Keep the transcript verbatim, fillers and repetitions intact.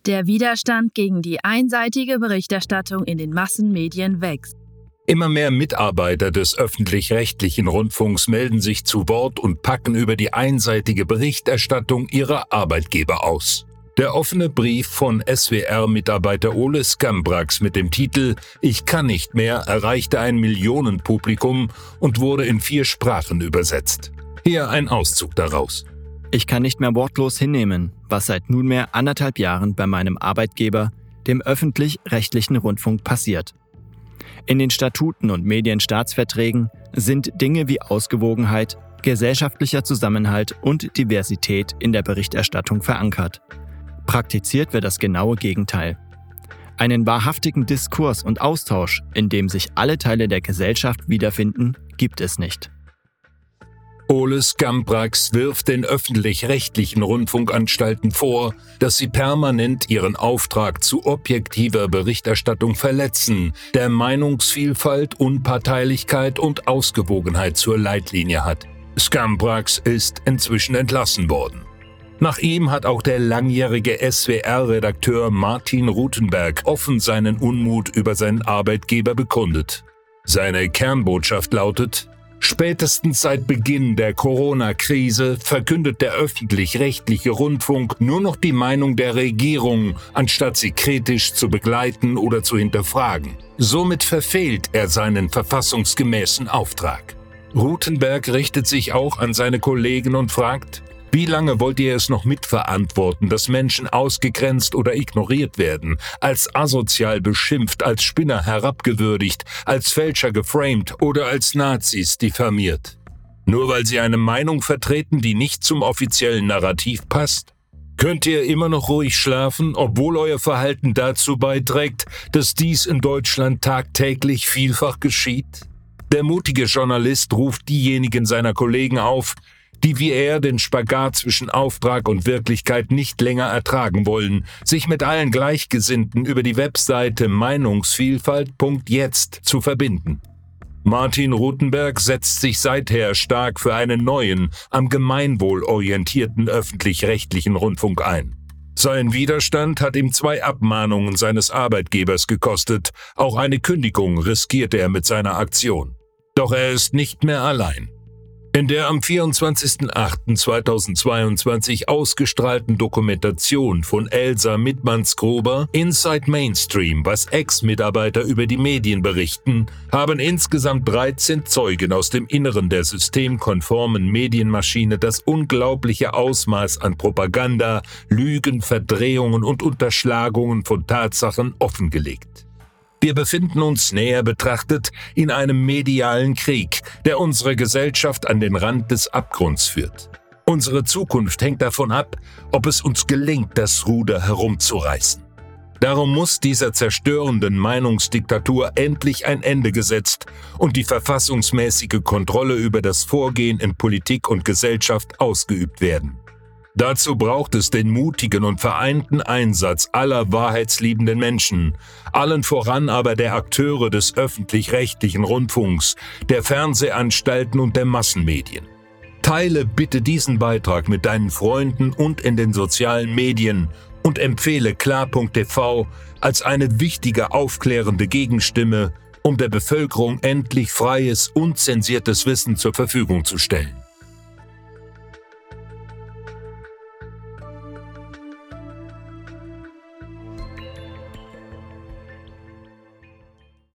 Der Widerstand gegen die einseitige Berichterstattung in den Massenmedien wächst. Immer mehr Mitarbeiter des öffentlich-rechtlichen Rundfunks melden sich zu Wort und packen über die einseitige Berichterstattung ihrer Arbeitgeber aus. Der offene Brief von S W R-Mitarbeiter Ole Skambrax mit dem Titel »Ich kann nicht mehr« erreichte ein Millionenpublikum und wurde in vier Sprachen übersetzt. Hier ein Auszug daraus. Ich kann nicht mehr wortlos hinnehmen, was seit nunmehr anderthalb Jahren bei meinem Arbeitgeber, dem öffentlich-rechtlichen Rundfunk, passiert. In den Statuten und Medienstaatsverträgen sind Dinge wie Ausgewogenheit, gesellschaftlicher Zusammenhalt und Diversität in der Berichterstattung verankert. Praktiziert wird das genaue Gegenteil. Einen wahrhaftigen Diskurs und Austausch, in dem sich alle Teile der Gesellschaft wiederfinden, gibt es nicht. Ole Skambrax wirft den öffentlich-rechtlichen Rundfunkanstalten vor, dass sie permanent ihren Auftrag zu objektiver Berichterstattung verletzen, der Meinungsvielfalt, Unparteilichkeit und Ausgewogenheit zur Leitlinie hat. Skambrax ist inzwischen entlassen worden. Nach ihm hat auch der langjährige S W R-Redakteur Martin Rutenberg offen seinen Unmut über seinen Arbeitgeber bekundet. Seine Kernbotschaft lautet: Spätestens seit Beginn der Corona-Krise verkündet der öffentlich-rechtliche Rundfunk nur noch die Meinung der Regierung, anstatt sie kritisch zu begleiten oder zu hinterfragen. Somit verfehlt er seinen verfassungsgemäßen Auftrag. Rutenberg richtet sich auch an seine Kollegen und fragt: Wie lange wollt ihr es noch mitverantworten, dass Menschen ausgegrenzt oder ignoriert werden, als asozial beschimpft, als Spinner herabgewürdigt, als Fälscher geframed oder als Nazis diffamiert? Nur weil sie eine Meinung vertreten, die nicht zum offiziellen Narrativ passt? Könnt ihr immer noch ruhig schlafen, obwohl euer Verhalten dazu beiträgt, dass dies in Deutschland tagtäglich vielfach geschieht? Der mutige Journalist ruft diejenigen seiner Kollegen auf, die wie er den Spagat zwischen Auftrag und Wirklichkeit nicht länger ertragen wollen, sich mit allen Gleichgesinnten über die Webseite meinungsvielfalt punkt jetzt zu verbinden. Martin Rutenberg setzt sich seither stark für einen neuen, am Gemeinwohl orientierten öffentlich-rechtlichen Rundfunk ein. Sein Widerstand hat ihm zwei Abmahnungen seines Arbeitgebers gekostet, auch eine Kündigung riskierte er mit seiner Aktion. Doch er ist nicht mehr allein. In der am vierundzwanzigsten achten zweitausendzweiundzwanzig ausgestrahlten Dokumentation von Elsa Mittmanns-Gruber Inside Mainstream, was Ex-Mitarbeiter über die Medien berichten, haben insgesamt dreizehn Zeugen aus dem Inneren der systemkonformen Medienmaschine das unglaubliche Ausmaß an Propaganda, Lügen, Verdrehungen und Unterschlagungen von Tatsachen offengelegt. Wir befinden uns näher betrachtet in einem medialen Krieg, der unsere Gesellschaft an den Rand des Abgrunds führt. Unsere Zukunft hängt davon ab, ob es uns gelingt, das Ruder herumzureißen. Darum muss dieser zerstörenden Meinungsdiktatur endlich ein Ende gesetzt und die verfassungsmäßige Kontrolle über das Vorgehen in Politik und Gesellschaft ausgeübt werden. Dazu braucht es den mutigen und vereinten Einsatz aller wahrheitsliebenden Menschen, allen voran aber der Akteure des öffentlich-rechtlichen Rundfunks, der Fernsehanstalten und der Massenmedien. Teile bitte diesen Beitrag mit deinen Freunden und in den sozialen Medien und empfehle klar punkt t v als eine wichtige aufklärende Gegenstimme, um der Bevölkerung endlich freies, unzensiertes Wissen zur Verfügung zu stellen.